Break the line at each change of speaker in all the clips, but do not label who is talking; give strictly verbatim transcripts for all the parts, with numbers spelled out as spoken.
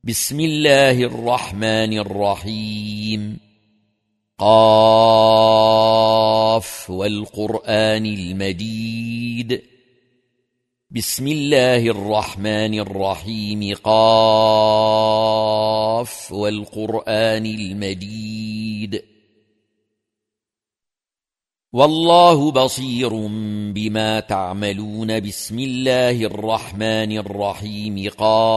بسم الله الرحمن الرحيم. قاف والقرآن المجيد. بسم الله الرحمن الرحيم. قاف والقرآن المجيد. والله بصير بما تعملون. بسم الله الرحمن الرحيم.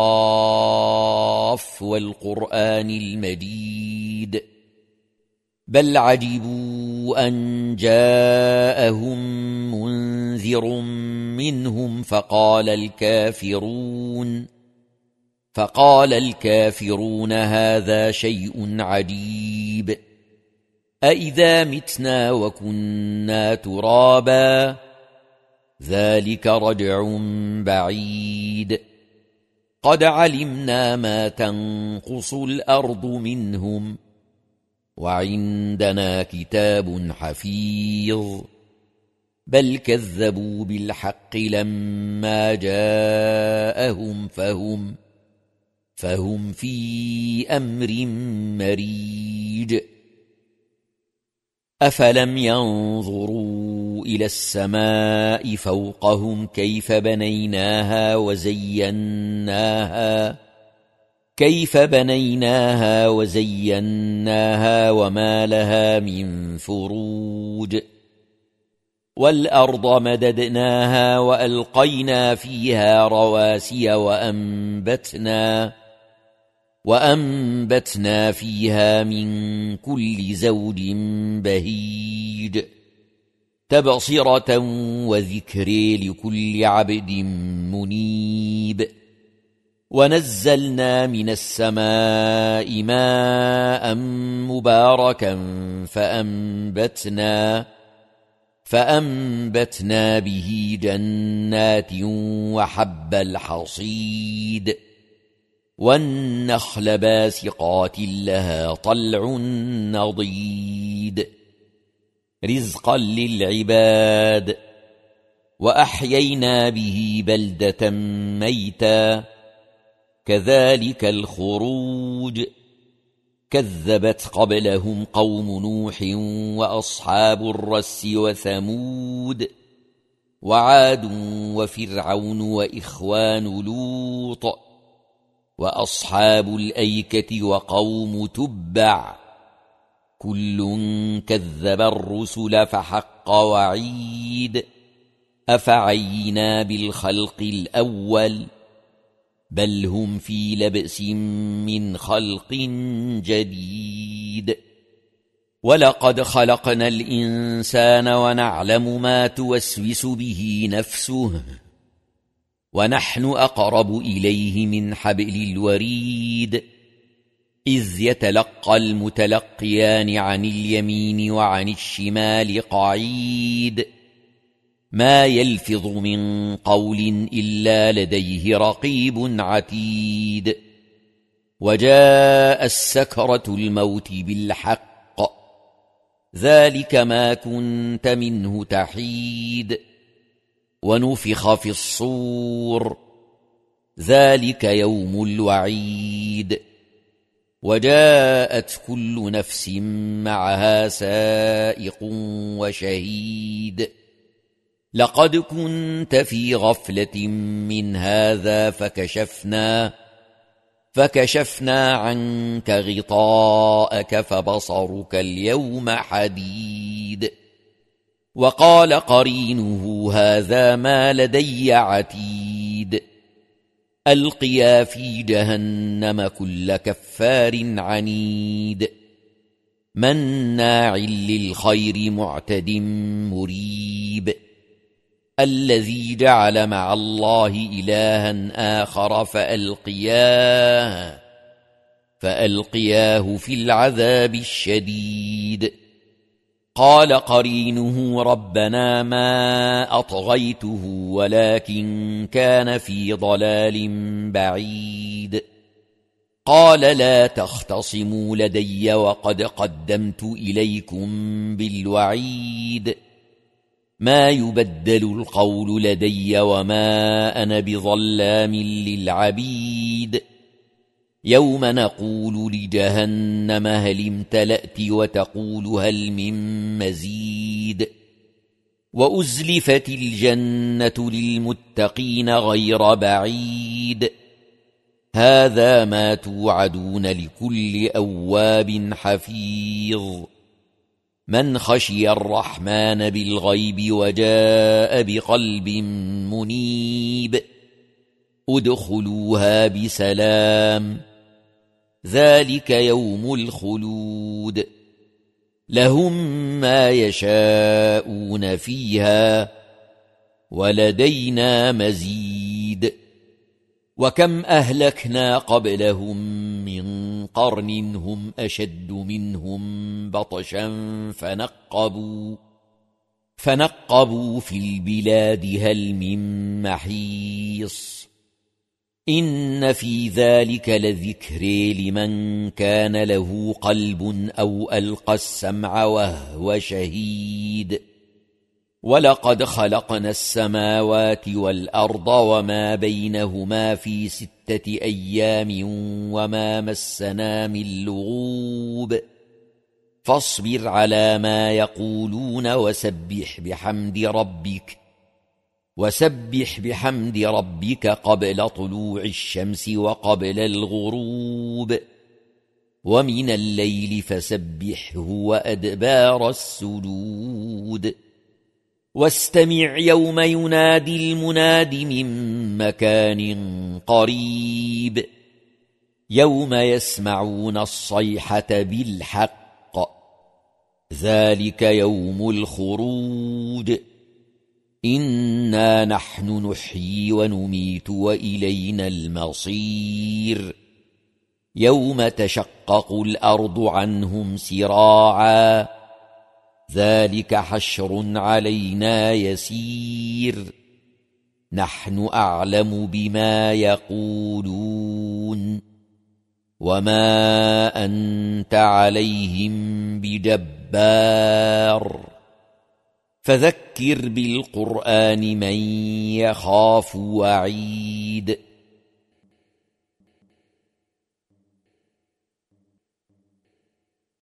قاف والقرآن المجيد. بل عجبوا أن جاءهم منذر منهم فقال الكافرون فقال الكافرون هذا شيء عجيب. أإذا متنا وكنا ترابا ذلك رجع بعيد. قد علمنا ما تنقص الأرض منهم وعندنا كتاب حفيظ. بل كذبوا بالحق لما جاءهم فهم فهم في أمر مريج. أفلم ينظروا إلى السماء فوقهم كيف بنيناها وزيناها كيف بنيناها وزيناها وما لها من فروج. والأرض مددناها وألقينا فيها رواسي وأنبتنا وأنبتنا فيها من كل زوج بهيج. تبصرة وذكر لكل عبد منيب. ونزلنا من السماء ماء مباركا فأنبتنا فأنبتنا به جنات وحب الحصيد. والنخل باسقات لها طلع نضيد رزقا للعباد. وأحيينا به بلدة ميتا كذلك الخروج. كذبت قبلهم قوم نوح وأصحاب الرس وثمود وعاد وفرعون وإخوان لوط وأصحاب الأيكة وقوم تبع كل كذب الرسل فحق وعيد. أفعينا بالخلق الأول بل هم في لبس من خلق جديد. ولقد خلقنا الإنسان ونعلم ما توسوس به نفسه ونحن أقرب إليه من حبل الوريد. إذ يتلقى المتلقيان عن اليمين وعن الشمال قعيد. ما يلفظ من قول إلا لديه رقيب عتيد. وجاء السكرة الموت بالحق ذلك ما كنت منه تحيد. ونفخ في الصور ذلك يوم الوعيد. وجاءت كل نفس معها سائق وشهيد. لقد كنت في غفلة من هذا فكشفنا فكشفنا عنك غطاءك فبصرك اليوم حديد. وقال قرينه هذا ما لدي عتيد. ألقيا في جهنم كل كفار عنيد. مناع للخير معتد مريب. الذي جعل مع الله إلها آخر فألقياه فألقياه في العذاب الشديد. قال قرينه ربنا ما أطغيته ولكن كان في ضلال بعيد. قال لا تختصموا لدي وقد قدمت إليكم بالوعيد. ما يبدل القول لدي وما أنا بظلام للعبيد. يوم نقول لجهنم هل امتلأت وتقول هل من مزيد وأزلفت الجنة للمتقين غير بعيد هذا ما توعدون لكل أواب حفيظ من خشي الرحمن بالغيب وجاء بقلب منيب ادخلوها بسلام ذلك يوم الخلود لهم ما يشاءون فيها ولدينا مزيد وكم أهلكنا قبلهم من قرن هم أشد منهم بطشا فنقبوا فنقبوا في البلاد هل من محيص إن في ذلك لذكر لمن كان له قلب أو ألقى السمع وهو شهيد ولقد خلقنا السماوات والأرض وما بينهما في ستة أيام وما مسنا من لغوب فاصبر على ما يقولون وسبح بحمد ربك وسبح بحمد ربك قبل طلوع الشمس وقبل الغروب ومن الليل فسبحه وأدبار السجود واستمع يوم ينادي المناد من مكان قريب يوم يسمعون الصيحة بالحق ذلك يوم الخروج إنا نحن نحيي ونميت وإلينا المصير يوم تشقق الأرض عنهم سراعا ذلك حشر علينا يسير نحن أعلم بما يقولون وما أنت عليهم بجبار فذكر بالقرآن من يخاف وعيد